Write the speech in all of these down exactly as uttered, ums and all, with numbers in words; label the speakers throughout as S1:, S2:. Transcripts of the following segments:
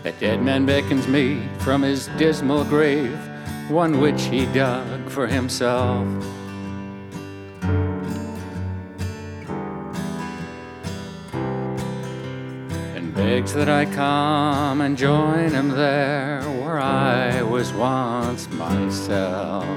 S1: A dead man beckons me from his dismal grave, one which he dug for himself. And begs that I come and join him there where I was once myself.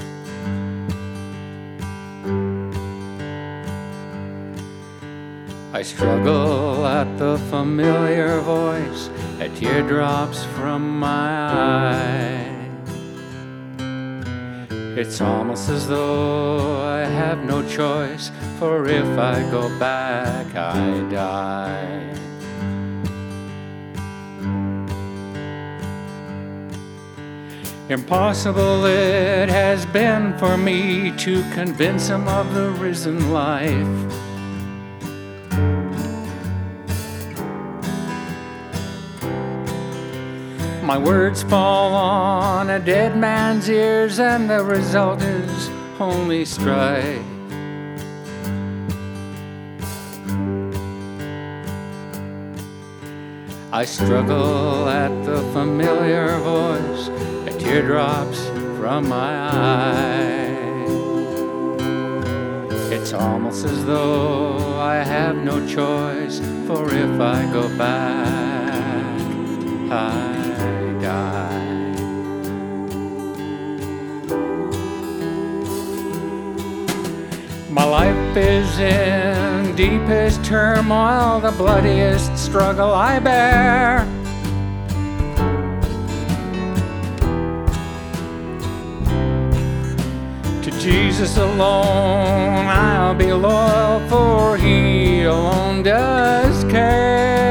S1: I struggle at the familiar voice, at teardrops from my eye. It's almost as though I have no choice, for if I go back, I die. Impossible it has been for me to convince him of the risen life. My words fall on a dead man's ears, and the result is only strife. I struggle at the familiar voice, at teardrops from my eye. It's almost as though I have no choice, for if I go back, I my life is in deepest turmoil, the bloodiest struggle I bear. To Jesus alone I'll be loyal, for He alone does care.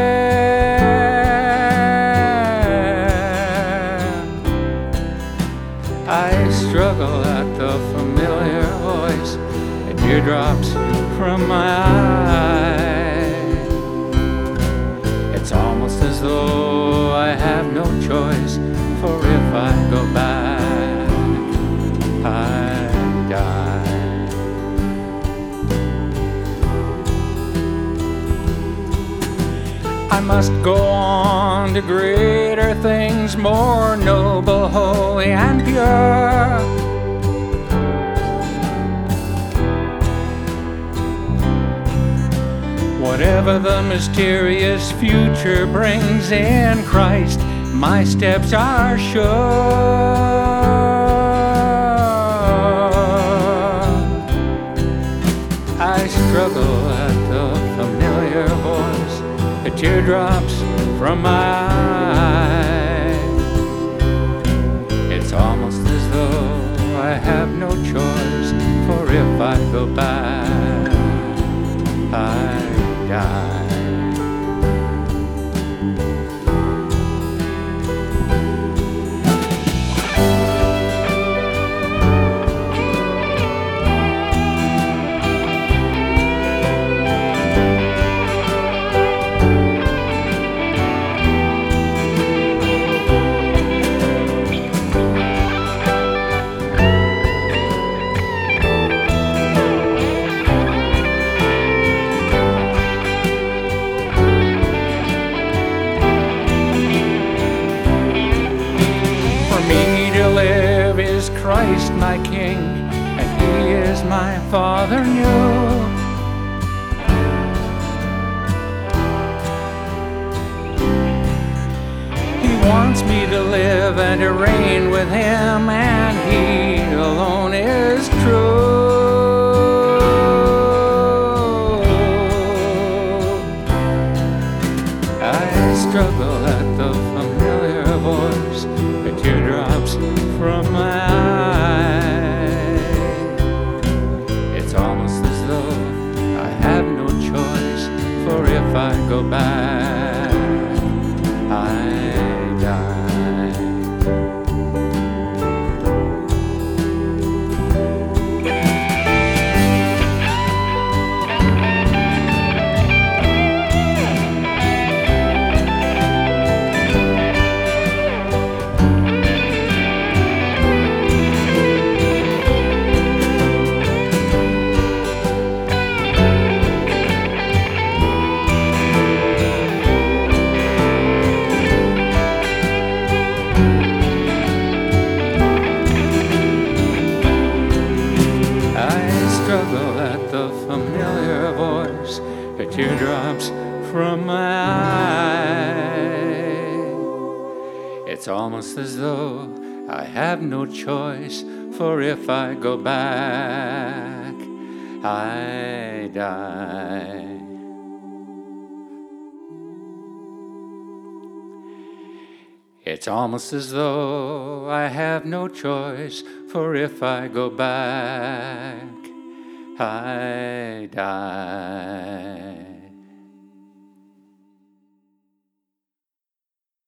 S1: I struggle at the familiar voice, at teardrops from my eye. It's almost as though I have no choice, for if I go back, I die. I must go on to greater things, more noble, holy, and pure. Whatever the mysterious future brings, in Christ my steps are sure. I struggle at the familiar voice, the teardrops from my eye. It's almost as though I have no choice, for if I go back, I die. Christ my King, and He is my Father new. He wants me to live and to reign with Him, and He alone is true. I struggle at the familiar voice, the teardrops from my if I go back, I die. drops from my eye. It's almost as though I have no choice, for if I go back, I die. It's almost as though I have no choice, for if I go back, I die.